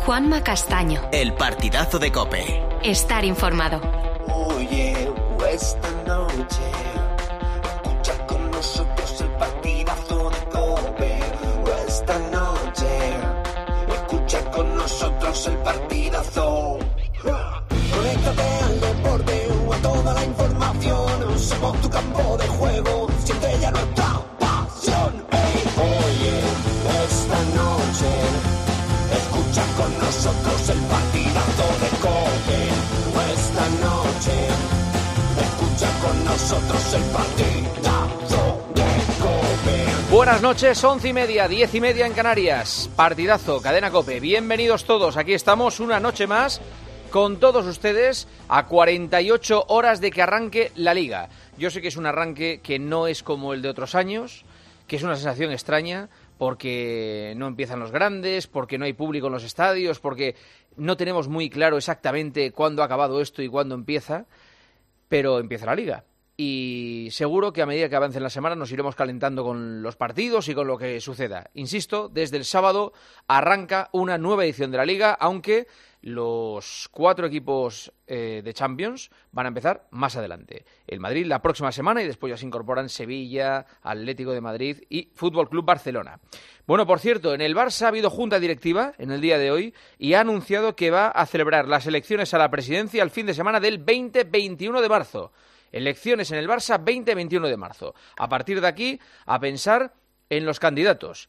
Juanma Castaño. El partidazo de COPE. Estar informado. Oye, esta noche escucha con nosotros el partidazo de COPE. Esta noche escucha con nosotros el partidazo. Conéctate al deporte o a toda la información. Somos tu campo de juego, siente ya nuestra pasión. Hey, oye, esta noche escucha con nosotros el partidazo de COPE. Esta noche escucha con nosotros el partidazo de COPE. Buenas noches, 11:30, 10:30 en Canarias. Partidazo, cadena COPE. Bienvenidos todos, aquí estamos una noche más con todos ustedes a 48 horas de que arranque la Liga. Yo sé que es un arranque que no es como el de otros años, que es una sensación extraña, porque no empiezan los grandes, porque no hay público en los estadios, porque no tenemos muy claro exactamente cuándo ha acabado esto y cuándo empieza, pero empieza la Liga. Y seguro que a medida que avancen las semanas nos iremos calentando con los partidos y con lo que suceda. Insisto, desde el sábado arranca una nueva edición de la Liga, aunque los 4 equipos de Champions van a empezar más adelante. El Madrid la próxima semana y después ya se incorporan Sevilla, Atlético de Madrid y Fútbol Club Barcelona. Bueno, por cierto, en el Barça ha habido junta directiva en el día de hoy y ha anunciado que va a celebrar las elecciones a la presidencia el fin de semana del 20-21 de marzo. Elecciones en el Barça 20-21 de marzo. A partir de aquí, a pensar en los candidatos.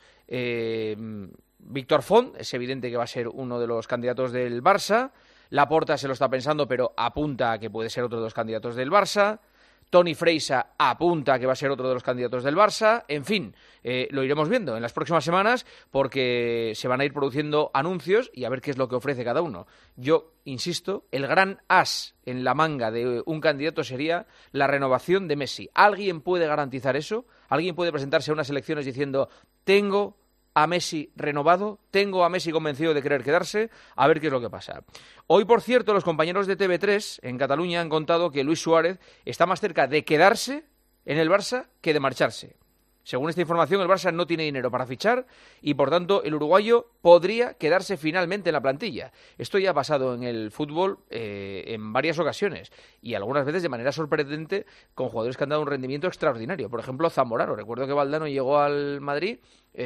Víctor Font es evidente que va a ser uno de los candidatos del Barça. Laporta se lo está pensando, pero apunta a que puede ser otro de los candidatos del Barça. Toni Freisa apunta a que va a ser otro de los candidatos del Barça. En fin, lo iremos viendo en las próximas semanas porque se van a ir produciendo anuncios y a ver qué es lo que ofrece cada uno. Yo insisto, el gran as en la manga de un candidato sería la renovación de Messi. ¿Alguien puede garantizar eso? ¿Alguien puede presentarse a unas elecciones diciendo tengo a Messi renovado, tengo a Messi convencido de querer quedarse, a ver qué es lo que pasa? Hoy, por cierto, los compañeros de TV3 en Cataluña han contado que Luis Suárez está más cerca de quedarse en el Barça que de marcharse. Según esta información, el Barça no tiene dinero para fichar y, por tanto, el uruguayo podría quedarse finalmente en la plantilla. Esto ya ha pasado en el fútbol en varias ocasiones y algunas veces de manera sorprendente con jugadores que han dado un rendimiento extraordinario. Por ejemplo, Zamorano. Recuerdo que Valdano llegó al Madrid,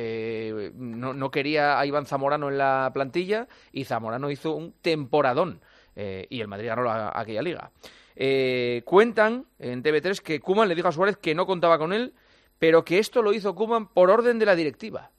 no quería a Iván Zamorano en la plantilla y Zamorano hizo un temporadón y el Madrid ganó aquella liga. Cuentan en TV3 que Koeman le dijo a Suárez que no contaba con él, pero que esto lo hizo Koeman por orden de la directiva.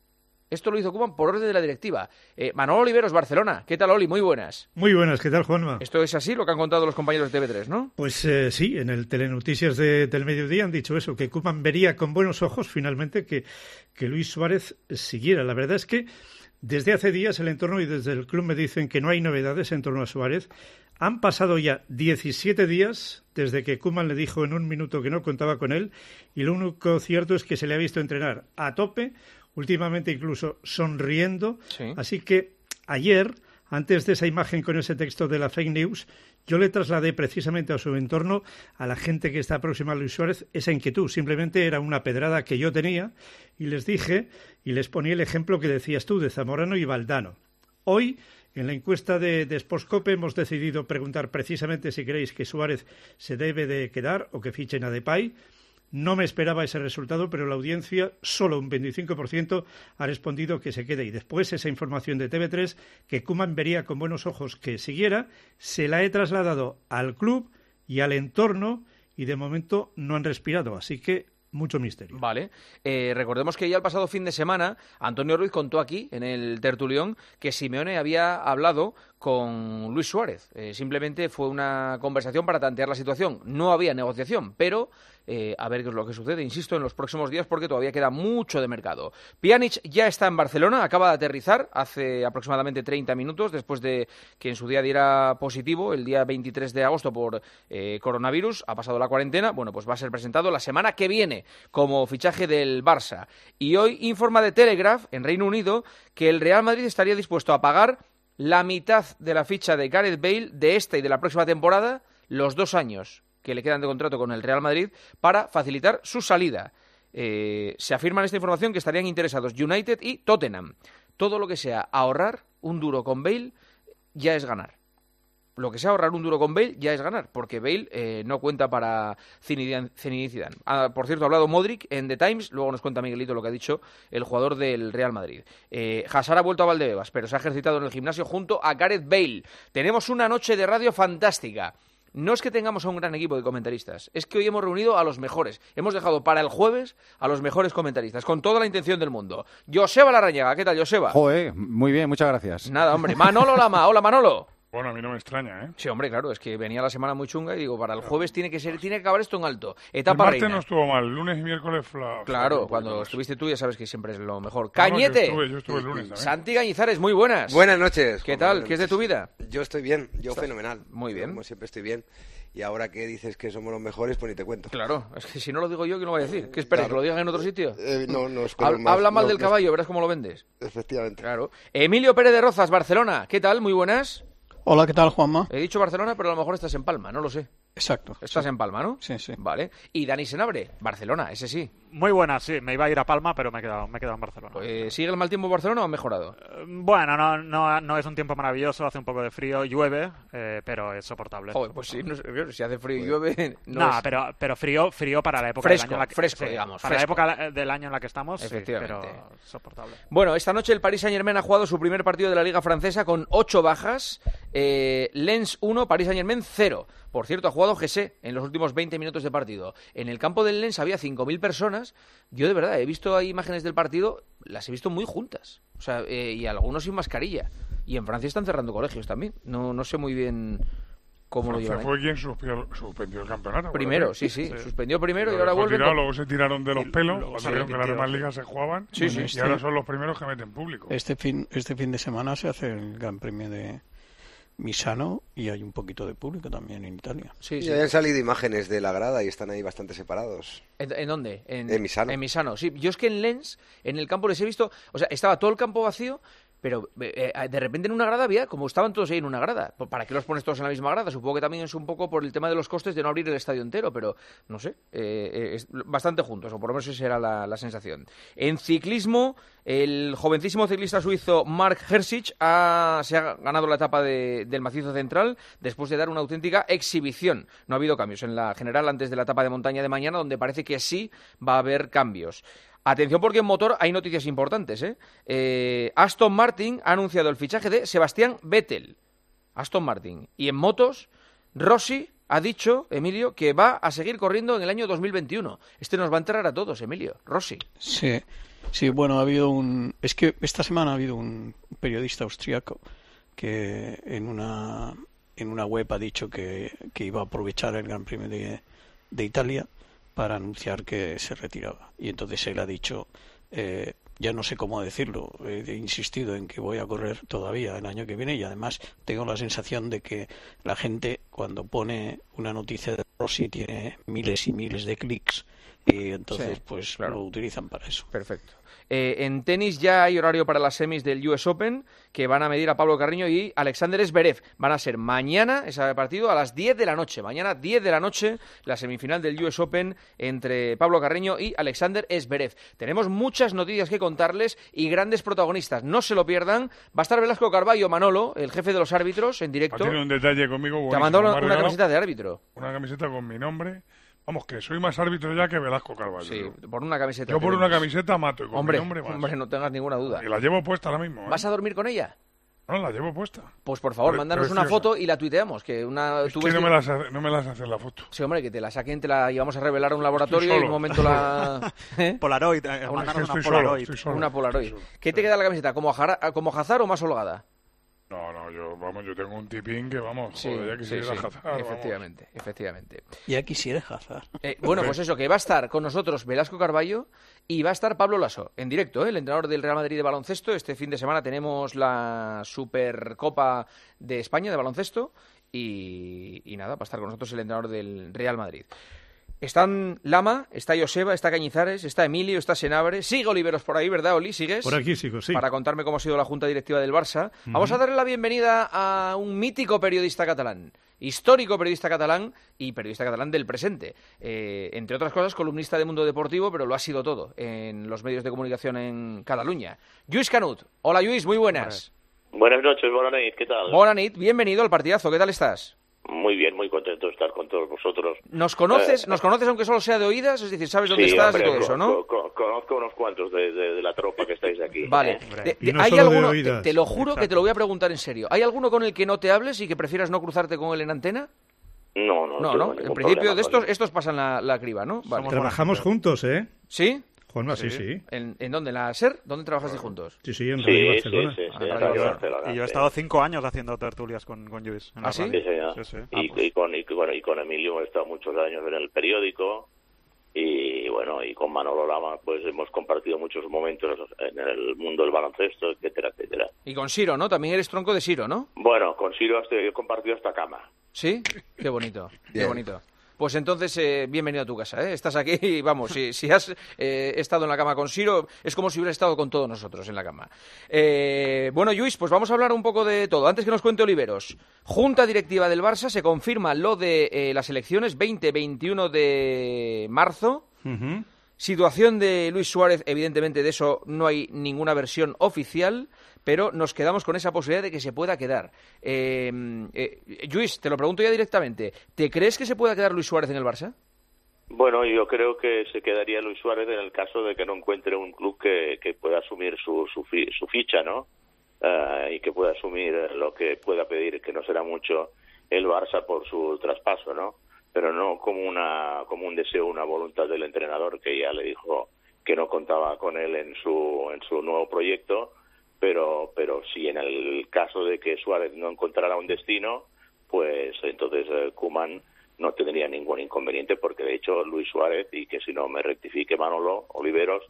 Manolo Oliveros, Barcelona. ¿Qué tal, Oli? Muy buenas. Muy buenas, ¿qué tal, Juanma? Esto es así lo que han contado los compañeros de TV3, ¿no? Pues sí, en el Telenoticias del mediodía han dicho eso, que Koeman vería con buenos ojos finalmente que Luis Suárez siguiera. La verdad es que desde hace días el entorno y desde el club me dicen que no hay novedades en torno a Suárez. Han pasado ya 17 días desde que Koeman le dijo en un minuto que no contaba con él y lo único cierto es que se le ha visto entrenar a tope, últimamente incluso sonriendo. Sí. Así que ayer, antes de esa imagen con ese texto de la fake news, yo le trasladé precisamente a su entorno, a la gente que está próxima a Luis Suárez, esa inquietud. Simplemente era una pedrada que yo tenía y les dije y les ponía el ejemplo que decías tú de Zamorano y Valdano. Hoy, en la encuesta de Sportscope hemos decidido preguntar precisamente si creéis que Suárez se debe de quedar o que fichen a Depay. No me esperaba ese resultado, pero la audiencia, solo un 25%, ha respondido que se quede. Y después esa información de TV3, que Koeman vería con buenos ojos que siguiera, se la he trasladado al club y al entorno y de momento no han respirado. Así que mucho misterio. Vale. Recordemos que ya el pasado fin de semana Antonio Ruiz contó aquí, en el tertulión, que Simeone había hablado con Luis Suárez. Simplemente fue una conversación para tantear la situación. No había negociación, pero a ver qué es lo que sucede, insisto, en los próximos días porque todavía queda mucho de mercado. Pjanic ya está en Barcelona, acaba de aterrizar hace aproximadamente 30 minutos después de que en su día diera positivo el día 23 de agosto por coronavirus. Ha pasado la cuarentena, bueno, pues va a ser presentado la semana que viene como fichaje del Barça. Y hoy informa de Telegraph, en Reino Unido, que el Real Madrid estaría dispuesto a pagar la mitad de la ficha de Gareth Bale de esta y de la próxima temporada, los 2 años que le quedan de contrato con el Real Madrid, para facilitar su salida. Se afirma en esta información que estarían interesados United y Tottenham. todo lo que sea ahorrar un duro con Bale ya es ganar. Lo que sea ahorrar un duro con Bale ya es ganar, porque Bale no cuenta para Zinedine Zidane. Por cierto, ha hablado Modric en The Times, luego nos cuenta Miguelito lo que ha dicho el jugador del Real Madrid. Hazard ha vuelto a Valdebebas, pero se ha ejercitado en el gimnasio junto a Gareth Bale. Tenemos una noche de radio fantástica. No es que tengamos a un gran equipo de comentaristas, es que hoy hemos reunido a los mejores. Hemos dejado para el jueves a los mejores comentaristas, con toda la intención del mundo. Joseba Larrañaga, ¿qué tal, Joseba? Joder, muy bien, muchas gracias. Nada, hombre. Manolo Lama, hola Manolo. Bueno, a mí no me extraña, ¿eh? Sí, hombre, claro, es que venía la semana muy chunga y digo, para el jueves tiene que acabar esto en alto. El Etapa martes reina. no estuvo mal, lunes y miércoles Claro, cuando estuviste tú ya sabes que siempre es lo mejor. No, ¡Cañete! yo estuve el lunes también. Santi Gañizares, muy buenas. Buenas noches. ¿Qué Juan tal? Manuel. ¿Qué es de tu vida? Yo estoy bien, yo fenomenal. Muy bien. Como siempre estoy bien. Y ahora que dices que somos los mejores, pues ni te cuento. Claro, es que si no lo digo yo, ¿quién lo va a decir? ¿Qué esperas? Claro. ¿Que lo digan en otro sitio? No, espero más. Habla mal No, del no, caballo, verás cómo lo vendes. Efectivamente. Claro. Emilio Pérez de Rozas, Barcelona. ¿Qué tal? Muy buenas. Hola, ¿qué tal, Juanma? He dicho Barcelona, pero a lo mejor estás en Palma, no lo sé. Exacto. Estás en Palma, ¿no? Sí, sí. Vale. Y Dani Senabre, Barcelona, ese sí. Muy buena, sí. Me iba a ir a Palma, pero me he quedado en Barcelona. ¿Sigue el mal tiempo en Barcelona o ha mejorado? Bueno, no es un tiempo maravilloso, hace un poco de frío, llueve, pero es soportable. Joder, pues sí, no sé, si hace frío y llueve... No, es... pero frío para la época fresco, del año fresco, sí, digamos. Para fresco. la época del año en la que estamos, efectivamente. Sí, pero soportable. Bueno, esta noche el Paris Saint-Germain ha jugado su primer partido de la Liga Francesa con 8 bajas. Lens 1, Paris Saint-Germain 0. Por cierto, ha jugado Gessé en los últimos 20 minutos de partido. En el campo del Lens había 5.000 personas. Yo de verdad he visto ahí imágenes del partido, las he visto muy juntas. O sea, y algunos sin mascarilla. Y en Francia están cerrando colegios también. No sé muy bien cómo lo llevan. Fue quien suspendió el campeonato. Primero, sí. Suspendió primero y ahora vuelve. Luego se tiraron de los pelos cuando vieron que las demás ligas se jugaban. Sí. Y ahora son los primeros que meten público. Este fin de semana se hace el Gran Premio de Misano y hay un poquito de público también en Italia. Sí. Y han salido imágenes de la grada y están ahí bastante separados. ¿En dónde? En Misano. En Misano, sí. Yo es que en Lens, en el campo les he visto... O sea, estaba todo el campo vacío, pero de repente en una grada había... Como estaban todos ahí en una grada. ¿Para qué los pones todos en la misma grada? Supongo que también es un poco por el tema de los costes de no abrir el estadio entero, pero no sé. Es bastante juntos, o por lo menos esa era la sensación. En ciclismo, el jovencísimo ciclista suizo Mark Hirsich se ha ganado la etapa del macizo central después de dar una auténtica exhibición. No ha habido cambios en la general antes de la etapa de montaña de mañana, donde parece que sí va a haber cambios. Atención porque en motor hay noticias importantes, Aston Martin ha anunciado el fichaje de Sebastián Vettel. Aston Martin. Y en motos, Rossi ha dicho, Emilio, que va a seguir corriendo en el año 2021. Nos va a enterar a todos, Emilio. Rossi. Sí, bueno, es que esta semana ha habido un periodista austriaco que en una web ha dicho que iba a aprovechar el Gran Premio de Italia para anunciar que se retiraba. Y entonces él ha dicho, ya no sé cómo decirlo, he insistido en que voy a correr todavía el año que viene y además tengo la sensación de que la gente cuando pone una noticia de Rossi tiene miles y miles de clics y entonces claro, lo utilizan para eso. Perfecto. En tenis ya hay horario para las semis del US Open que van a medir a Pablo Carreño y Alexander Zverev. Van a ser mañana ese partido a las 10 de la noche. Mañana 10 de la noche la semifinal del US Open entre Pablo Carreño y Alexander Zverev. Tenemos muchas noticias que contarles y grandes protagonistas. No se lo pierdan. Va a estar Velasco Carballo, Manolo, el jefe de los árbitros, en directo. Tiene un detalle conmigo buenísimo. Te ha mandado una camiseta de árbitro. Una camiseta con mi nombre. Vamos, que soy más árbitro ya que Velasco Carballo. Sí, por una camiseta. Yo por una camiseta mato y con mi nombre más. Hombre, no tengas ninguna duda. Y la llevo puesta ahora mismo. ¿Vas a dormir con ella? No, la llevo puesta. Pues por favor, mándanos una foto y la tuiteamos. No me las hacen la foto. Sí, hombre, que te la saquen, te la llevamos a revelar a un laboratorio y en un momento la... Polaroid, una Polaroid. ¿Qué te queda la camiseta? ¿Como Hazard o más holgada? No, yo tengo un tipín que ya quisiera Hazard. Efectivamente. Ya quisiera Hazard. Bueno, pues eso, que va a estar con nosotros Velasco Carballo y va a estar Pablo Laso, en directo, el entrenador del Real Madrid de baloncesto. Este fin de semana tenemos la Supercopa de España de baloncesto y nada, va a estar con nosotros el entrenador del Real Madrid. Están Lama, está Joseba, está Cañizares, está Emilio, está Senabre. Sigue Oliveros por ahí, ¿verdad, Oli? ¿Sigues? Por aquí sigo, sí. Para contarme cómo ha sido la junta directiva del Barça. Vamos a darle la bienvenida a un mítico periodista catalán, histórico periodista catalán y periodista catalán del presente. Entre otras cosas, columnista de Mundo Deportivo, pero lo ha sido todo en los medios de comunicación en Cataluña. Lluís Canut. Hola, Lluís, muy buenas. Buenas noches, buenas noches, ¿qué tal? Buenas noches, bienvenido al partidazo, ¿qué tal estás? Muy bien, muy contento de estar con todos vosotros. ¿Nos conoces aunque solo sea de oídas? Es decir, ¿sabes dónde estás y todo eso, no? Conozco unos cuantos de la tropa que estáis aquí. Vale. ¿Hay alguno, te lo juro que te lo voy a preguntar en serio, ¿hay alguno con el que no te hables y que prefieras no cruzarte con él en antena? No. En principio de estos pasan la criba, ¿no? Vale. Trabajamos juntos, ¿eh? ¿Sí? Juanma, sí. ¿En dónde? ¿En la SER? ¿Dónde trabajasteis juntos? Sí, en Radio Barcelona. Sí, en Radio Barcelona. Y yo he estado 5 años haciendo tertulias con Lluís. ¿Ah, sí? Sí. Y con Emilio he estado muchos años en el periódico. Y bueno, y con Manolo Lama pues hemos compartido muchos momentos en el mundo del baloncesto, etcétera, etcétera. Y con Siro, ¿no? También eres tronco de Siro, ¿no? Bueno, con Siro he compartido hasta cama. ¿Sí? Qué bonito, qué bonito. Pues entonces, bienvenido a tu casa, ¿eh? Estás aquí y vamos, si has estado en la cama con Siro, es como si hubieras estado con todos nosotros en la cama. Bueno, Lluís, pues vamos a hablar un poco de todo. Antes que nos cuente Oliveros, Junta Directiva del Barça, se confirma lo de las elecciones 20-21 de marzo. Situación de Luis Suárez, evidentemente de eso no hay ninguna versión oficial, pero nos quedamos con esa posibilidad de que se pueda quedar. Lluís, te lo pregunto ya directamente, ¿te crees que se pueda quedar Luis Suárez en el Barça? Bueno, yo creo que se quedaría Luis Suárez en el caso de que no encuentre un club que pueda asumir su ficha, ¿no? Y que pueda asumir lo que pueda pedir, que no será mucho, el Barça por su traspaso, ¿no? Pero no como un deseo, una voluntad del entrenador, que ya le dijo que no contaba con él en su nuevo proyecto, pero si en el caso de que Suárez no encontrara un destino, pues entonces Koeman no tendría ningún inconveniente, porque de hecho Luis Suárez, y que si no me rectifique Manolo Oliveros,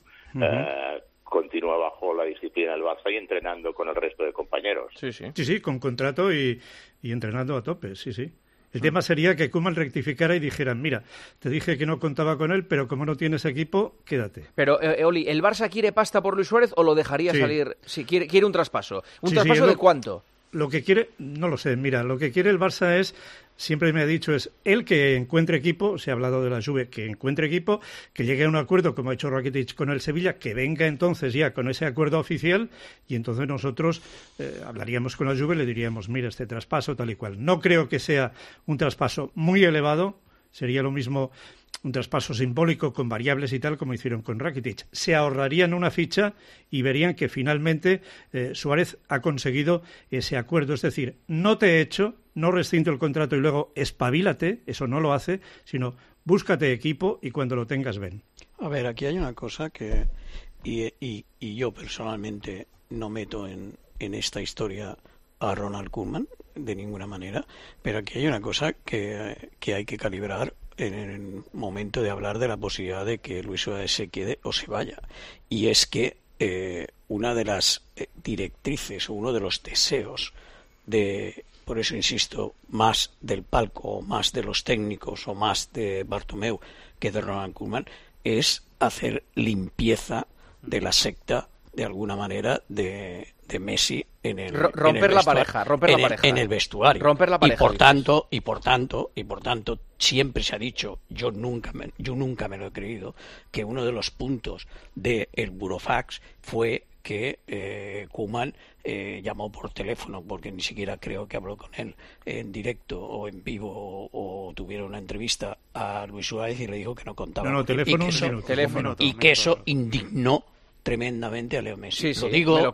continúa bajo la disciplina del Barça y entrenando con el resto de compañeros. Sí, con contrato y entrenando a tope, sí. El tema sería que Koeman rectificara y dijeran, mira, te dije que no contaba con él, pero como no tienes equipo, quédate. Pero, Oli, ¿el Barça quiere pasta por Luis Suárez o lo dejaría salir? Si quiere un traspaso. ¿Un traspaso de cuánto? Lo que quiere, no lo sé, mira, lo que quiere el Barça es, siempre me ha dicho, es él que encuentre equipo, se ha hablado de la Juve, que encuentre equipo, que llegue a un acuerdo como ha hecho Rakitic con el Sevilla, que venga entonces ya con ese acuerdo oficial, y entonces nosotros hablaríamos con la Juve y le diríamos, mira, este traspaso tal y cual. No creo que sea un traspaso muy elevado, sería lo mismo un traspaso simbólico con variables y tal como hicieron con Rakitic. Se ahorrarían una ficha y verían que finalmente Suárez ha conseguido ese acuerdo. Es decir, no te echo, no rescinto el contrato y luego espabilate, eso no lo hace, sino búscate equipo y cuando lo tengas ven. A ver, aquí hay una cosa que y yo personalmente no meto en esta historia a Ronald Koeman de ninguna manera, pero aquí hay una cosa que hay que calibrar en el momento de hablar de la posibilidad de que Luis Suárez se quede o se vaya, y es que una de las directrices o uno de los deseos por eso insisto, más del palco o más de los técnicos o más de Bartomeu que de Ronald Koeman, es hacer limpieza de la secta de alguna manera de Messi en el romper la pareja en el vestuario, romper la pareja, y por tanto siempre se ha dicho, yo nunca me lo he creído, que uno de los puntos del Burofax fue que Koeman llamó por teléfono, porque ni siquiera creo que habló con él en directo o en vivo o tuvieron una entrevista a Luis Suárez y le dijo que no contaba y que eso indignó tremendamente a Leo Messi. Lo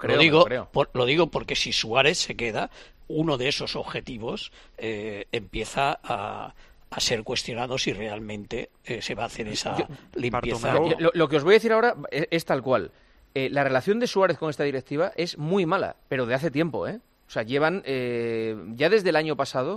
digo porque si Suárez se queda, uno de esos objetivos empieza a ser cuestionado si realmente se va a hacer esa limpieza. Lo que os voy a decir ahora es tal cual. La relación de Suárez con esta directiva es muy mala, pero de hace tiempo, ¿eh? O sea, llevan ya desde el año pasado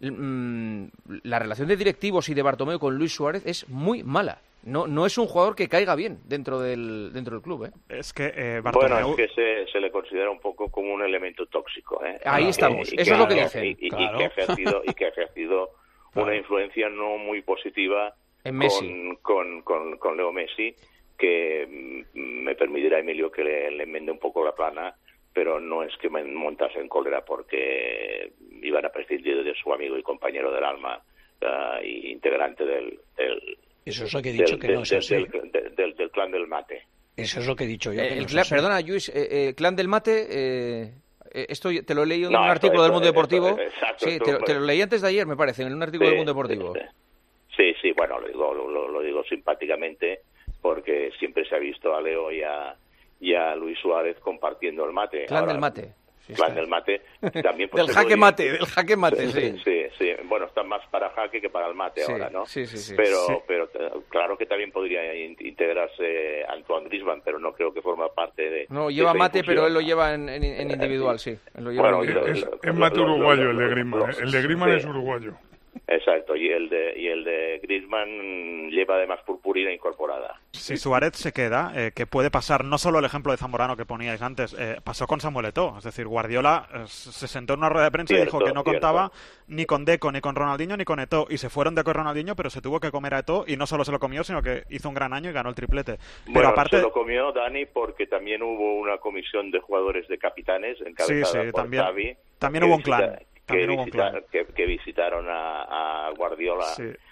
la relación de directivos y de Bartomeu con Luis Suárez es muy mala. No es un jugador que caiga bien dentro del club, ¿eh? Es que Bartomeu... Bueno, es que se le considera un poco como un elemento tóxico, ¿eh? Ahí estamos, eso es lo que dicen. Y que ha ejercido una influencia no muy positiva con Leo Messi, que me permitirá Emilio que le enmende un poco la plana, pero no es que me montase en cólera porque iban a prescindir de su amigo y compañero del alma, integrante del eso es lo que he dicho, que no es así. Del clan del mate. Eso es lo que he dicho yo. Perdona, Luis, clan del mate... esto te lo he leído en un artículo del Mundo Deportivo. Exacto, sí, te lo leí antes de ayer, me parece, en un artículo del Mundo Deportivo. Sí, bueno, lo digo simpáticamente porque siempre se ha visto a Leo y a Luis Suárez compartiendo el mate. Clan del mate. Clan del mate. También pues, del jaque mate, sí. Bueno, está más para jaque que para el mate ahora, ¿no? Sí. Pero claro que también podría integrarse Antoine Griezmann, pero no creo que forma parte de... No, lleva mate, pero él lo lleva en individual, sí. Él lo lleva es mate uruguayo el de Griezmann. El de Griezmann es uruguayo. Exacto, y el de Griezmann lleva además purpurina incorporada. Si Suárez se queda, ¿qué puede pasar? No solo el ejemplo de Zamorano que poníais antes, pasó con Samuel Eto'o. Es decir, Guardiola se sentó en una rueda de prensa y dijo que no contaba ni con Deco, ni con Ronaldinho, ni con Eto'o. Y se fueron Deco y Ronaldinho, pero se tuvo que comer a Eto'o y no solo se lo comió, sino que hizo un gran año y ganó el triplete. Pero aparte se lo comió, Dani, porque también hubo una comisión de jugadores de capitanes encabezada por Xavi. También hubo un clan. Que visitaron a Guardiola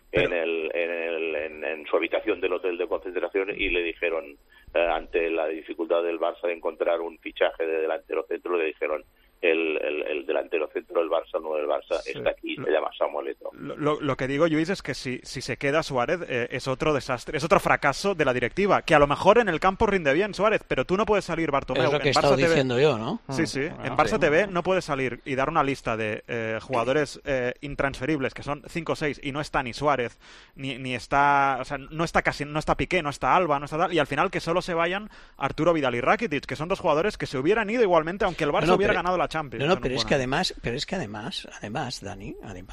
en su habitación del hotel de concentración y le dijeron, ante la dificultad del Barça de encontrar un fichaje de delantero centro, le dijeron el delantero centro del Barça, no del Barça, está aquí, se llama Samuel Eto'o. Lo que digo, Lluís, es que si se queda Suárez es otro desastre, es otro fracaso de la directiva, que a lo mejor en el campo rinde bien Suárez, pero tú no puedes salir, Bartomeu. Es lo que he estado diciendo yo, ¿no? Sí, en Barça TV no puedes salir y dar una lista de jugadores intransferibles, que son 5 o 6, y no está ni Suárez, ni está, o sea, no está Piqué, no está Alba, no está tal, y al final que solo se vayan Arturo Vidal y Rakitic, que son dos jugadores que se hubieran ido igualmente, aunque el Barça hubiera ganado la Champions. Pero es que además, Dani,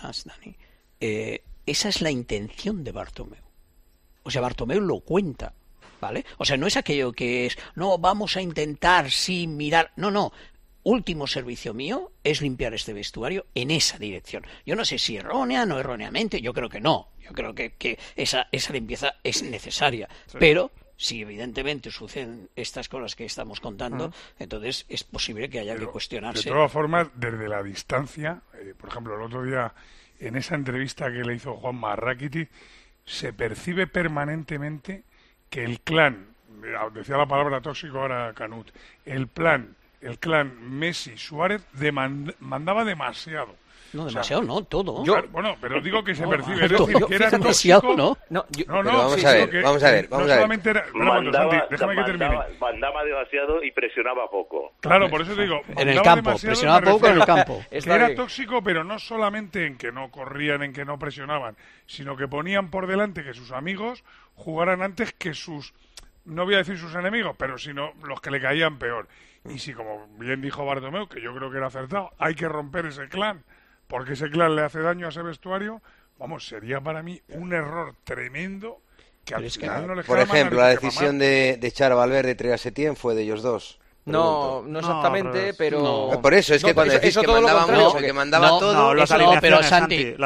esa es la intención de Bartomeu. O sea, Bartomeu lo cuenta, ¿vale? O sea, no es aquello que es, no, vamos a intentar, sí, mirar, no. Último servicio mío es limpiar este vestuario en esa dirección. Yo no sé si errónea, no erróneamente, yo creo que no. Yo creo que esa limpieza es necesaria, pero... Si evidentemente suceden estas cosas que estamos contando, entonces es posible que haya que cuestionarse. De todas formas, desde la distancia, por ejemplo, el otro día, en esa entrevista que le hizo Juanma a Rakitic, se percibe permanentemente que el clan, decía la palabra tóxico ahora Canut, el clan Messi-Suárez mandaba demasiado. No, demasiado, no, todo. Bueno, pero digo que se percibe, es decir, que era demasiado, ¿no? Vamos a ver. Solamente era, déjame que termine. Mandaba demasiado y presionaba poco. Claro, por eso te digo, en el campo, presionaba poco en el campo. Que era tóxico, pero no solamente en que no corrían, en que no presionaban, sino que ponían por delante que sus amigos jugaran antes que sus, no voy a decir sus enemigos, pero sino los que le caían peor. Y si, como bien dijo Bartomeu, que yo creo que era acertado, hay que romper ese clan, porque ese clan le hace daño a ese vestuario, vamos, sería para mí un error tremendo que al final no le Por ejemplo, la decisión de echar a Valverde y traer a Setién fue de ellos dos. No exactamente, pero... No. Por eso, es que cuando decís que mandaba mucho, que mandaba todo... pero Santi,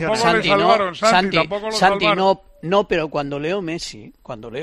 no, pero cuando Leo Messi,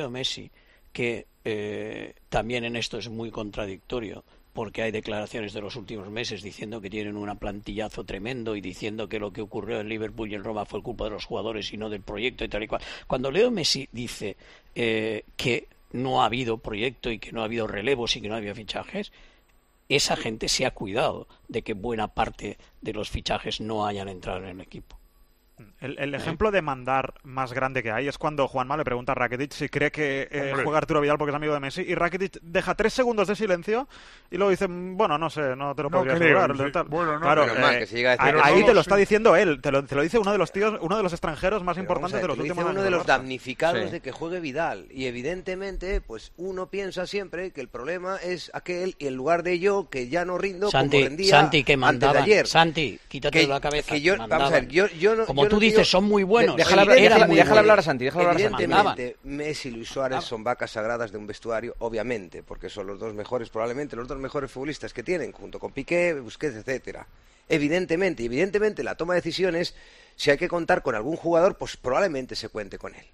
que también en esto es muy contradictorio, porque hay declaraciones de los últimos meses diciendo que tienen un plantillazo tremendo y diciendo que lo que ocurrió en Liverpool y en Roma fue culpa de los jugadores y no del proyecto y tal y cual. Cuando Leo Messi dice que no ha habido proyecto y que no ha habido relevos y que no ha habido fichajes, esa gente se ha cuidado de que buena parte de los fichajes no hayan entrado en el equipo. El ejemplo de mandar más grande que hay es cuando Juanma le pregunta a Rakitic si cree que juega Arturo Vidal porque es amigo de Messi, y Rakitic deja 3 segundos de silencio y luego dice, bueno, no sé, no te lo podría asegurar. Bueno, claro, ahí te lo está diciendo él, te lo dice uno de los extranjeros más importantes de los últimos años. Uno de los damnificados de que juegue Vidal, y evidentemente pues uno piensa siempre que el problema es aquel, y en lugar de yo, que ya no rindo como rendía Santi, que antes de ayer. Santi, quítate de la cabeza. Vamos a ver, yo no... Como tú dices, son muy buenos. Déjala hablar a Santi. Evidentemente, Messi y Luis Suárez son vacas sagradas de un vestuario, obviamente, porque son los dos mejores, probablemente los dos mejores futbolistas que tienen, junto con Piqué, Busquets, etcétera. Evidentemente, la toma de decisiones, si hay que contar con algún jugador, pues probablemente se cuente con él.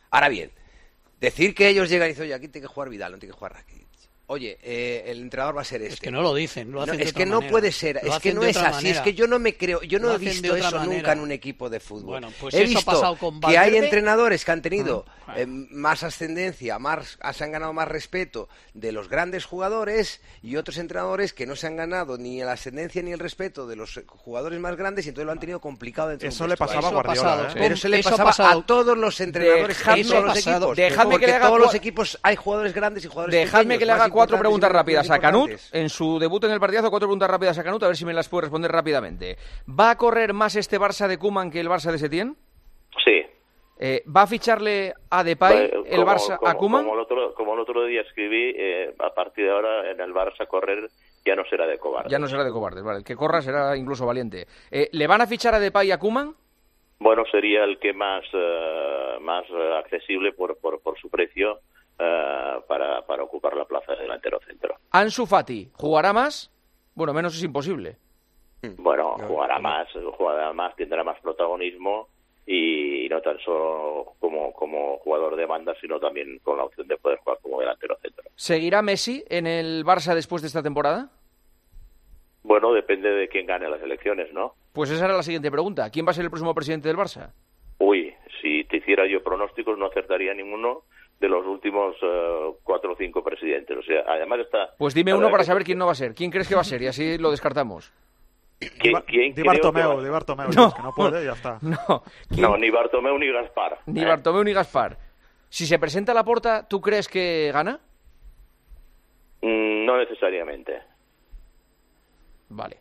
Ahora bien, decir que ellos llegan y dicen, oye, aquí tiene que jugar Vidal, no tiene que jugar Rakitic. Oye, el entrenador va a ser este. Es que no lo dicen, lo hacen de es otra que no manera. puede ser, Lo es que hacen no de es otra así, manera. es que yo no me creo, yo no Lo he hacen de visto otra eso manera. nunca en un equipo de fútbol. Bueno, pues he eso ha visto pasado con que hay Valverde. entrenadores que han tenido más ascendencia, se han ganado más respeto de los grandes jugadores y otros entrenadores que no se han ganado ni la ascendencia ni el respeto de los jugadores más grandes y entonces lo han tenido complicado dentro Eso de un le vestuario. pasaba a Guardiola, Pero eso le Eso ha pasaba pasado. a todos los entrenadores en todos los equipos. Dejadme porque que le haga todos los equipos hay jugadores grandes y jugadores Dejadme pequeños, que le más haga 4 importantes y preguntas menos rápidas a Canut. importantes. En su debut en el partidazo, 4 preguntas rápidas a Canut, a ver si me las puede responder rápidamente. ¿Va a correr más este Barça de Koeman que el Barça de Setién? Sí. ¿Va a ficharle a Depay el Barça a Koeman? Como el otro día escribí, a partir de ahora en el Barça correr ya no será de cobarde. Ya no será de cobardes, vale. El que corra será incluso valiente. ¿Le van a fichar a Depay y a Koeman? Bueno, sería el que más accesible por su precio para ocupar la plaza de delantero centro. Ansu Fati, ¿jugará más? Bueno, menos es imposible. Bueno, jugará más, tendrá más protagonismo y no tan solo como jugador de banda, sino también con la opción de poder jugar como delantero centro. ¿Seguirá Messi en el Barça después de esta temporada? Bueno, depende de quién gane las elecciones, ¿no? Pues esa era la siguiente pregunta. ¿Quién va a ser el próximo presidente del Barça? Uy, si te hiciera yo pronósticos no acertaría ninguno de los últimos 4 o 5 presidentes. O sea, además está... Pues dime uno para saber quién no va a ser. ¿Quién crees que va a ser? Y así lo descartamos. Di Bartomeu, No. es que no puede, ya está. No, ni Bartomeu ni Gaspar. Ni Bartomeu ni Gaspar. Si se presenta Laporta, ¿tú crees que gana? No necesariamente. Vale.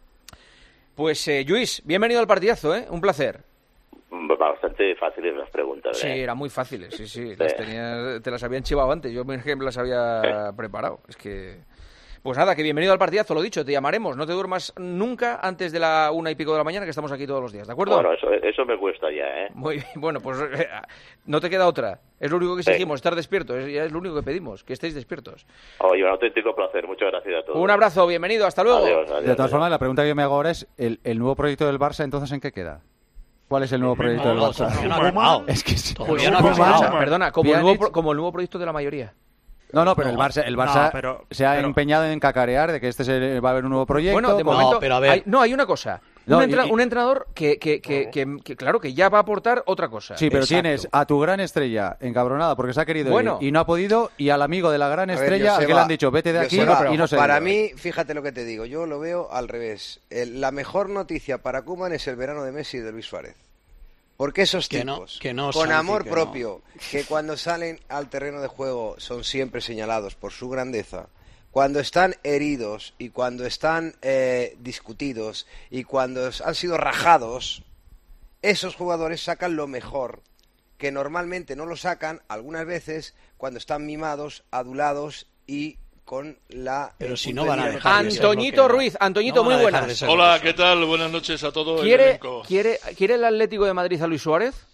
Pues, Lluís, bienvenido al partidazo, ¿eh? Un placer. Bastante fáciles las preguntas. Sí, eran muy fáciles, sí. Te las habían chivado antes, yo me las había preparado. Es que... Pues nada, que bienvenido al partidazo, lo dicho, te llamaremos. No te duermas nunca antes de la 1:00 y pico de la mañana, que estamos aquí todos los días, ¿de acuerdo? Bueno, eso me cuesta ya, ¿eh? Muy bien, bueno, pues no te queda otra. Es lo único que exigimos, estar despiertos. Ya es lo único que pedimos, que estéis despiertos. Oye, un auténtico placer. Muchas gracias a todos. Un abrazo, bienvenido, hasta luego. Adiós, De todas formas, la pregunta que yo me hago ahora es, ¿el nuevo proyecto del Barça entonces en qué queda? ¿Cuál es el nuevo proyecto del Barça? Es que sí. Todavía no ha acabado. Perdona, como el nuevo proyecto de la mayoría. No, pero el Barça se ha empeñado en cacarear de que va a haber un nuevo proyecto. Bueno, de momento, pero a ver. hay una cosa. Un entrenador que claro, que ya va a aportar otra cosa. Sí, pero Exacto. tienes a tu gran estrella encabronada porque se ha querido Bueno. ir y no ha podido, y al amigo de la gran estrella al que le han dicho, vete de aquí y no se Para mí, fíjate lo que te digo, yo lo veo al revés. La mejor noticia para Koeman es el verano de Messi y de Luis Suárez. Porque esos tipos, con amor propio, que cuando salen al terreno de juego son siempre señalados por su grandeza, cuando están heridos y cuando están discutidos y cuando han sido rajados, esos jugadores sacan lo mejor, que normalmente no lo sacan algunas veces cuando están mimados, adulados y con la... Pero si no van a dejar de ser Antoñito Ruiz, Antoñito, muy buenas. Hola, ¿qué tal? Buenas noches a todos. ¿Quiere el Atlético de Madrid a Luis Suárez?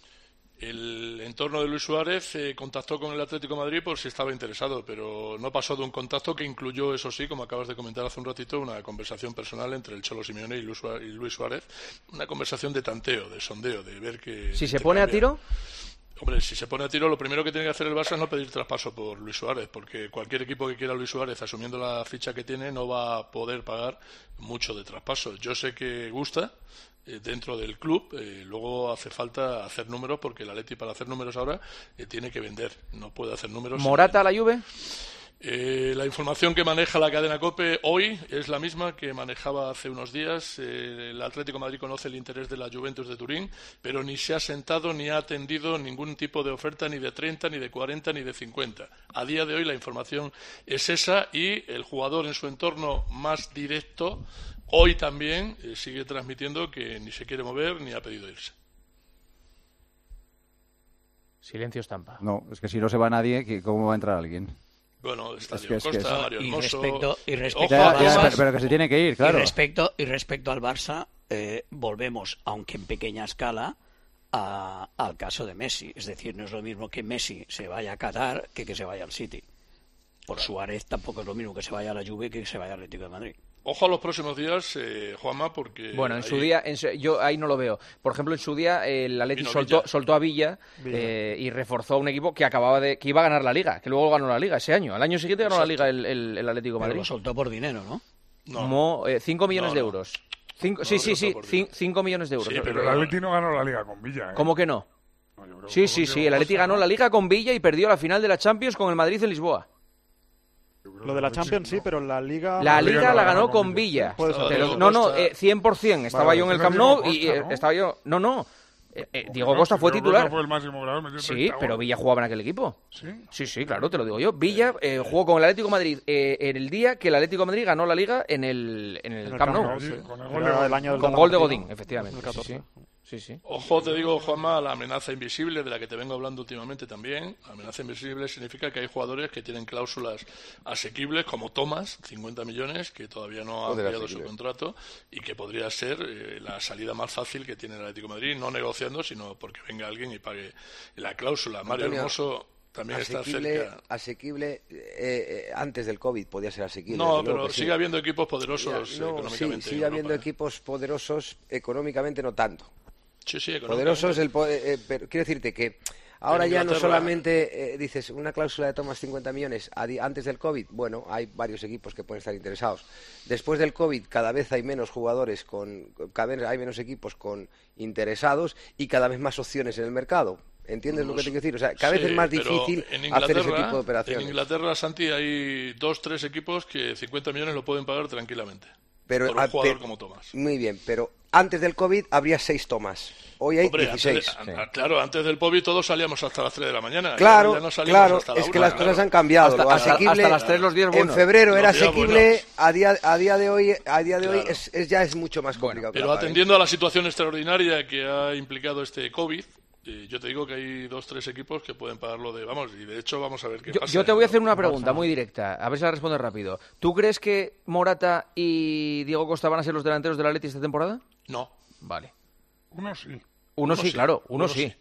El entorno de Luis Suárez contactó con el Atlético de Madrid por si estaba interesado, pero no pasó de un contacto que incluyó, eso sí, como acabas de comentar hace un ratito, una conversación personal entre el Cholo Simeone y Luis Suárez, una conversación de tanteo, de sondeo, de ver que... ¿Si se pone a tiro? Hombre, si se pone a tiro, lo primero que tiene que hacer el Barça es no pedir traspaso por Luis Suárez, porque cualquier equipo que quiera a Luis Suárez, asumiendo la ficha que tiene, no va a poder pagar mucho de traspaso. Yo sé que gusta dentro del club, luego hace falta hacer números, porque el Atleti para hacer números ahora tiene que vender, no puede hacer números. ¿Morata a la Juve? La información que maneja la cadena COPE hoy es la misma que manejaba hace unos días. El Atlético de Madrid conoce el interés de la Juventus de Turín, pero ni se ha sentado ni ha atendido ningún tipo de oferta, ni de 30, ni de 40, ni de 50. A día de hoy la información es esa, y el jugador en su entorno más directo hoy también sigue transmitiendo que ni se quiere mover ni ha pedido irse. Silencio estampa. No, es que si no se va nadie, ¿cómo va a entrar alguien? Bueno, está Diego Costa, Mario Hermoso... Pero que se tiene que ir, claro. Y respecto al Barça, volvemos, aunque en pequeña escala, al caso de Messi. Es decir, no es lo mismo que Messi se vaya a Qatar que se vaya al City. Por Suárez tampoco es lo mismo que se vaya a la Juve que se vaya al Atlético de Madrid. Ojo a los próximos días, Juanma, porque... Bueno, en su día, yo ahí no lo veo. Por ejemplo, en su día el Atleti soltó a Villa. Y reforzó a un equipo que que iba a ganar la Liga, que luego ganó la Liga ese año. Al año siguiente ganó la Liga el Atlético de Madrid. Pero lo soltó por dinero, ¿no? No. 5 millones de euros. 5 millones de euros. Sí, pero el Atleti no ganó la Liga con Villa. ¿Cómo que no? Sí, el Atleti ganó la Liga con Villa y perdió la final de la Champions con el Madrid en Lisboa. Lo de la Champions sí, pero la Liga... La Liga la ganó con Villa. Pero, 100%. Estaba yo en el Camp Nou y estaba yo... No. Diego Costa fue titular. Fue el máximo goleador, sí, pero Villa jugaba en aquel equipo. Sí, claro, te lo digo yo. Villa jugó con el Atlético de Madrid en el día que el Atlético de Madrid ganó la Liga en el Camp Nou. Con gol de Godín, efectivamente. Sí. Ojo, te digo, Juanma, la amenaza invisible de la que te vengo hablando últimamente también. Amenaza invisible significa que hay jugadores que tienen cláusulas asequibles, como Thomas, 50 millones, que todavía no ha ampliado su contrato y que podría ser la salida más fácil que tiene el Atlético de Madrid, no negociando, sino porque venga alguien y pague la cláusula. Mario Hermoso también está cerca. Asequible antes del COVID podía ser asequible. No, pero sigue habiendo equipos poderosos económicamente. Sí, sigue habiendo equipos poderosos económicamente, no tanto. Sí, poderosos, pero quiero decirte que ahora ya no solamente dices una cláusula de Thomas 50 millones antes del COVID. Bueno, hay varios equipos que pueden estar interesados. Después del COVID cada vez hay menos jugadores, cada vez hay menos equipos con interesados y cada vez más opciones en el mercado. ¿Entiendes lo que te quiero decir? O sea, cada vez es más difícil hacer ese tipo de operaciones. En Inglaterra, Santi, hay 2-3 equipos que 50 millones lo pueden pagar tranquilamente. Por un jugador como Thomas. Muy bien, pero antes del COVID habría 6 Thomas. Hoy hay 16. Claro, antes del COVID todos salíamos hasta las 3 de la mañana. Claro, hasta es que las cosas han cambiado. Hasta las 3 los días buenos. En febrero era asequible, a día de hoy ya es mucho más complicado. Pero atendiendo a la situación extraordinaria que ha implicado este COVID, yo te digo que hay 2-3 equipos que pueden pagarlo y de hecho vamos a ver qué pasa. Yo te voy a hacer una pregunta muy directa, a ver si la respondes rápido. ¿Tú crees que Morata y Diego Costa van a ser los delanteros del Atleti esta temporada? No. Vale. Uno sí. Uno sí, claro, uno sí.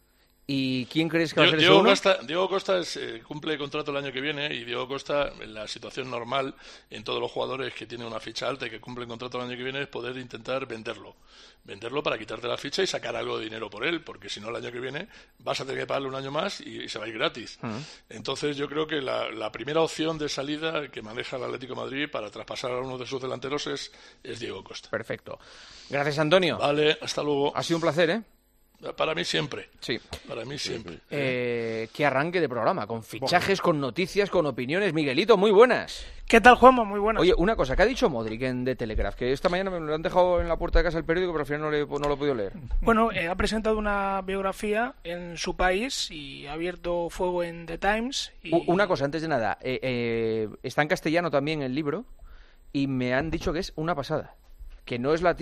¿Y quién crees que va a ser ese uno? Diego Costa cumple contrato el año que viene y Diego Costa, en la situación normal, en todos los jugadores que tienen una ficha alta y que cumplen contrato el año que viene, es poder intentar venderlo para quitarte la ficha y sacar algo de dinero por él, porque si no el año que viene vas a tener que pagarle un año más y se va a ir gratis. Entonces yo creo que la primera opción de salida que maneja el Atlético de Madrid para traspasar a uno de sus delanteros es Diego Costa. Perfecto. Gracias, Antonio. Vale, hasta luego. Ha sido un placer, ¿eh? Para mí siempre. Sí. Para mí siempre. Qué arranque de programa, con fichajes, con noticias, con opiniones. Miguelito, muy buenas. ¿Qué tal, Juanma? Muy buenas. Oye, una cosa, ¿qué ha dicho Modric en The Telegraph? Que esta mañana me lo han dejado en la puerta de casa el periódico, pero al final no lo he podido leer. Bueno, ha presentado una biografía en su país y ha abierto fuego en The Times. Una cosa, antes de nada, está en castellano también el libro y me han dicho que es una pasada. Que no es el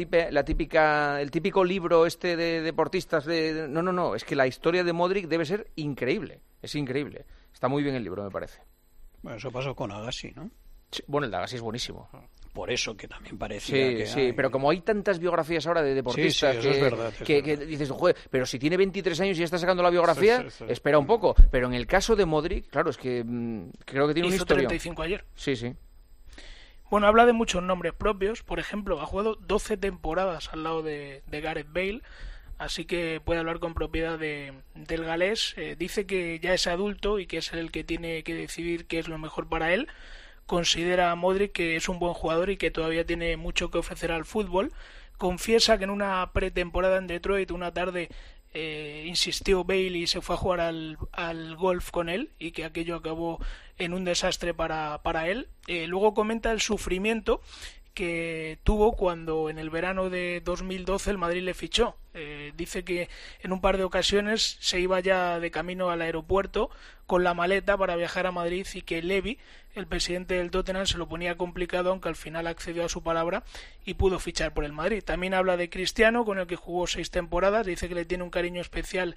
típico libro de deportistas no, es que la historia de Modric debe ser increíble, es increíble. Está muy bien el libro, me parece. Bueno, eso pasó con Agassi, ¿no? Sí, bueno, el de Agassi es buenísimo. Por eso que también parecía Sí, pero como hay tantas biografías ahora de deportistas eso es verdad, que dices, joder, pero si tiene 23 años y ya está sacando la biografía, espera un poco. Pero en el caso de Modric, claro, es que creo que tiene una historia. Hizo 35 ayer. Sí. Bueno, habla de muchos nombres propios. Por ejemplo, ha jugado 12 temporadas al lado de Gareth Bale, así que puede hablar con propiedad del galés. Dice que ya es adulto y que es él el que tiene que decidir qué es lo mejor para él. Considera a Modric que es un buen jugador y que todavía tiene mucho que ofrecer al fútbol. Confiesa que en una pretemporada en Detroit, una tarde, insistió Bale y se fue a jugar al golf con él y que aquello acabó en un desastre para él. Luego comenta el sufrimiento que tuvo cuando en el verano de 2012 el Madrid le fichó. Dice que en un par de ocasiones se iba ya de camino al aeropuerto con la maleta para viajar a Madrid y que Levy, el presidente del Tottenham, se lo ponía complicado, aunque al final accedió a su palabra y pudo fichar por el Madrid. También habla de Cristiano, con el que jugó 6 temporadas, dice que le tiene un cariño especial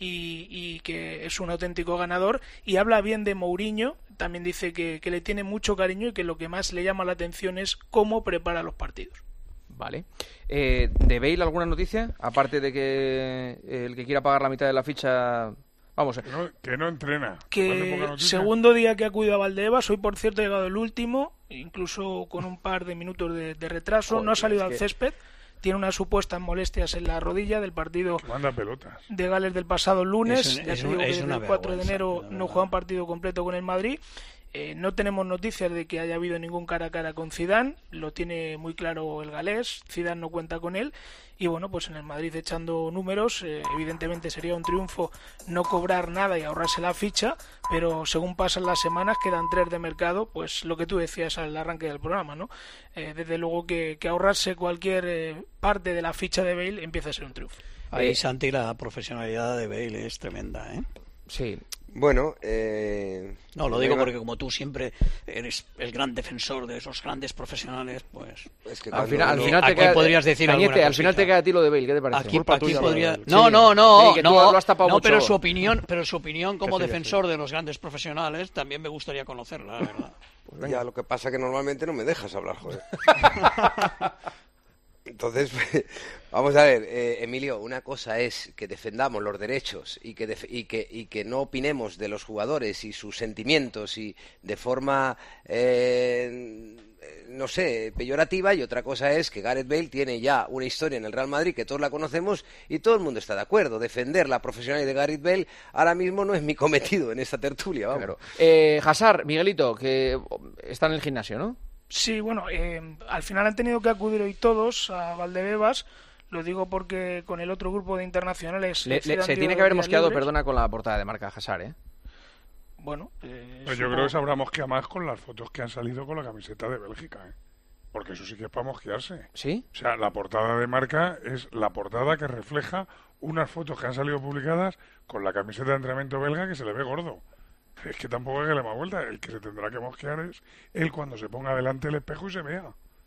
y que es un auténtico ganador, y habla bien de Mourinho. También dice que le tiene mucho cariño y que lo que más le llama la atención es cómo prepara los partidos. Vale. ¿De Bale alguna noticia? Aparte de que el que quiera pagar la mitad de la ficha... Vamos. Que no entrena. Que segundo día que acudido a Valdebebas, hoy por cierto ha llegado el último, incluso con un par de minutos de retraso. Joder, no ha salido al césped. Tiene unas supuestas molestias en la rodilla del partido de Gales del pasado lunes. Ya te digo que desde el 4 de enero no juega un partido completo con el Madrid. No tenemos noticias de que haya habido ningún cara a cara con Zidane, lo tiene muy claro el galés, Zidane no cuenta con él, y bueno, pues en el Madrid echando números, evidentemente sería un triunfo no cobrar nada y ahorrarse la ficha, pero según pasan las semanas, quedan 3 de mercado, pues lo que tú decías al arranque del programa, ¿no? Desde luego que ahorrarse cualquier parte de la ficha de Bale empieza a ser un triunfo. Ahí, Santi, la profesionalidad de Bale es tremenda, ¿eh? Sí. Bueno, no, lo digo porque como tú siempre eres el gran defensor de esos grandes profesionales, pues es que al final te queda, podrías decir Cañete, al final te queda a ti lo de Bale, ¿qué te parece? Aquí podría... Sí. No, pero su opinión como defensor de los grandes profesionales también me gustaría conocerla, la verdad. Pues ya, lo que pasa que normalmente no me dejas hablar, joder. Entonces, vamos a ver, Emilio, una cosa es que defendamos los derechos y que no opinemos de los jugadores y sus sentimientos y de forma, no sé, peyorativa, y otra cosa es que Gareth Bale tiene ya una historia en el Real Madrid que todos la conocemos y todo el mundo está de acuerdo. Defender la profesionalidad de Gareth Bale ahora mismo no es mi cometido en esta tertulia, vamos. Claro. Hazard, Miguelito, que está en el gimnasio, ¿no? Sí, bueno, al final han tenido que acudir hoy todos a Valdebebas. Lo digo porque con el otro grupo de internacionales... se tiene que haber mosqueado, perdona, con la portada de marca Hazard, ¿eh? Bueno, pues yo creo que se habrá mosqueado más con las fotos que han salido con la camiseta de Bélgica, ¿eh? Porque eso sí que es para mosquearse. ¿Sí? O sea, la portada de marca es la portada que refleja unas fotos que han salido publicadas con la camiseta de entrenamiento belga que se le ve gordo. Es que tampoco hay que darle más vuelta. El que se tendrá que mosquear es él cuando se ponga delante del espejo y se vea.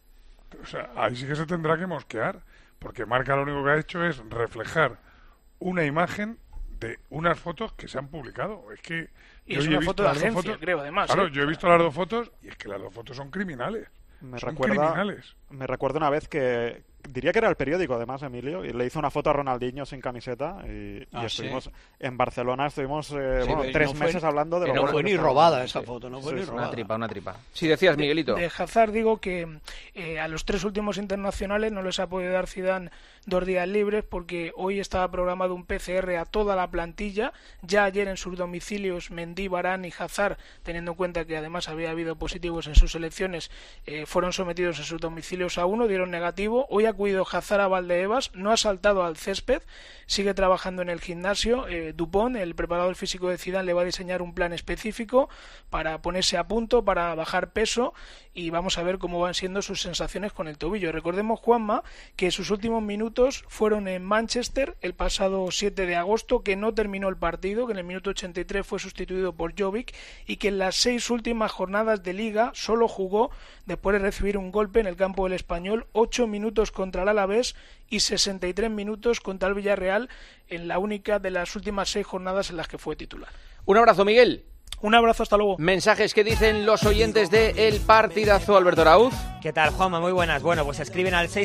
O sea, ahí sí que se tendrá que mosquear, porque Marca lo único que ha hecho es reflejar una imagen de unas fotos que se han publicado. Es que y es una foto de agencia, creo, además. Claro, yo he visto las 2 fotos y es que las 2 fotos son criminales. Me recuerda una vez que diría que era el periódico, además, Emilio, y le hizo una foto a Ronaldinho sin camiseta y estuvimos en Barcelona, estuvimos 3 meses hablando de lo no fue ni robada esa foto, no fue ni robada. Una tripa. Sí, decías, Miguelito. De Hazard digo que a los 3 últimos internacionales no les ha podido dar Zidane 2 días libres porque hoy estaba programado un PCR a toda la plantilla. Ya ayer en sus domicilios Mendy, Varane y Hazard, teniendo en cuenta que además había habido positivos en sus selecciones, fueron sometidos en sus domicilios a 1, dieron negativo. Hoy ha acudido Hazard a Valdebebas, no ha saltado al césped, sigue trabajando en el gimnasio. Dupont, el preparador físico de Zidane, le va a diseñar un plan específico para ponerse a punto, para bajar peso, y vamos a ver cómo van siendo sus sensaciones con el tobillo. Recordemos, Juanma, que sus últimos minutos fueron en Manchester el pasado 7 de agosto, que no terminó el partido, que en el minuto 83 fue sustituido por Jovic, y que en las 6 últimas jornadas de Liga solo jugó, después de recibir un golpe en el campo del Español, 8 minutos contra el Alavés y 63 minutos contra el Villarreal en la única de las últimas 6 jornadas en las que fue titular. Un abrazo, Miguel. Un abrazo, hasta luego. Mensajes que dicen los oyentes de El Partidazo, Alberto Arauz. ¿Qué tal, Juanma? Muy buenas. Bueno, pues escriben al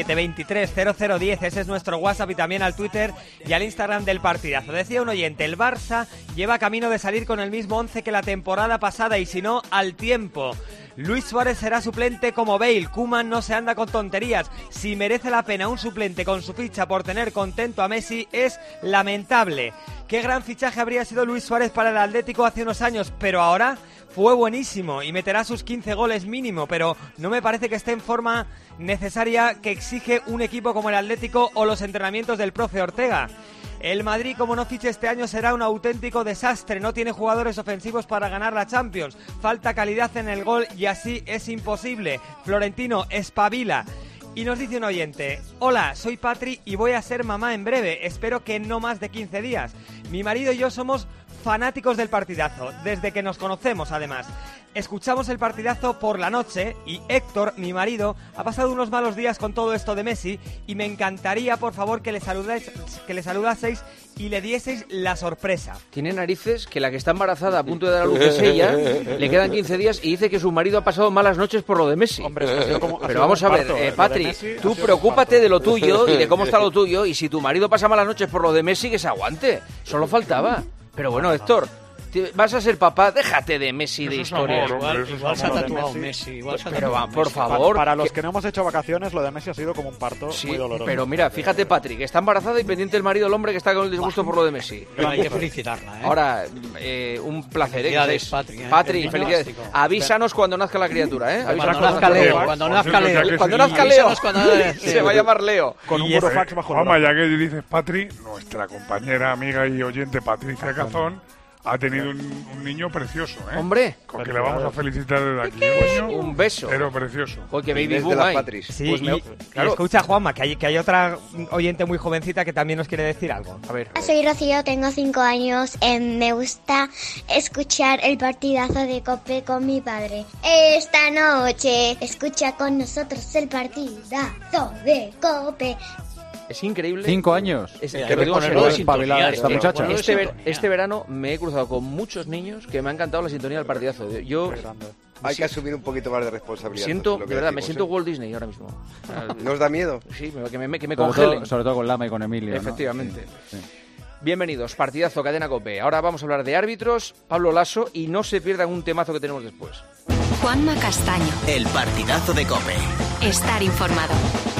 637-230010, ese es nuestro WhatsApp, y también al Twitter y al Instagram del Partidazo. Decía un oyente, el Barça lleva camino de salir con el mismo 11 que la temporada pasada, y si no, al tiempo. Luis Suárez será suplente como Bale. Koeman no se anda con tonterías. Si merece la pena un suplente con su ficha por tener contento a Messi, es lamentable. Qué gran fichaje habría sido Luis Suárez para el Atlético hace unos años, pero ahora fue buenísimo y meterá sus 15 goles mínimo, pero no me parece que esté en forma necesaria que exige un equipo como el Atlético o los entrenamientos del profe Ortega. El Madrid, como no fiche este año, será un auténtico desastre. No tiene jugadores ofensivos para ganar la Champions. Falta calidad en el gol y así es imposible. Florentino, espabila. Y nos dice un oyente, hola, soy Patri y voy a ser mamá en breve. Espero que no más de 15 días. Mi marido y yo somos fanáticos del Partidazo, desde que nos conocemos además. Escuchamos el Partidazo por la noche y Héctor, mi marido, ha pasado unos malos días con todo esto de Messi y me encantaría, por favor, que le saludaseis y le dieseis la sorpresa. Tiene narices que la que está embarazada a punto de dar a luz es ella, le quedan 15 días y dice que su marido ha pasado malas noches por lo de Messi. Hombre, pero vamos a ver, Patri, tú preocúpate de lo tuyo y de cómo está lo tuyo, y si tu marido pasa malas noches por lo de Messi, que se aguante. Solo faltaba. Pero bueno, Héctor, vas a ser papá, déjate de Messi, de historia. Igual se ha tatuado Messi. Pero por favor. Para los que no hemos hecho vacaciones, lo de Messi ha sido como un parto muy doloroso. Pero mira, fíjate, Patrick, está embarazada y pendiente el marido, el hombre que está con el disgusto por lo de Messi. Pero hay que felicitarla, ¿eh? Ahora, un placer, felicidades, Patrick, felicidades. Avísanos cuando nazca la criatura, ¿eh? Cuando nazca Leo. Cuando nazca Leo. Se va a llamar Leo. Con un burofax bajo la mano. Ya que dices Patri, nuestra compañera, amiga y oyente Patricia Cazón ha tenido un niño precioso, ¿eh? Hombre. Con que le vamos a felicitar desde aquí. Un beso. Pero precioso. Porque baby boom hay. Sí, pues y escucha, Juanma, que hay otra oyente muy jovencita que también nos quiere decir algo. A ver. Soy Rocío, tengo 5 años. Me gusta escuchar el partidazo de COPE con mi padre. Esta noche escucha con nosotros el partidazo de COPE. Es increíble. 5 años. Esta muchacha. Este verano me he cruzado con muchos niños que me ha encantado la sintonía del partidazo. Hay que asumir un poquito más de responsabilidad. De verdad, me siento Walt Disney ahora mismo. ¿No os da miedo? Sí, que me congelen. Sobre todo con Lama y con Emilio. Efectivamente. ¿No? Sí. Bienvenidos, partidazo, Cadena COPE. Ahora vamos a hablar de árbitros, Pablo Lasso, y no se pierdan un temazo que tenemos después. Juanma Castaño. El partidazo de COPE. Estar informado.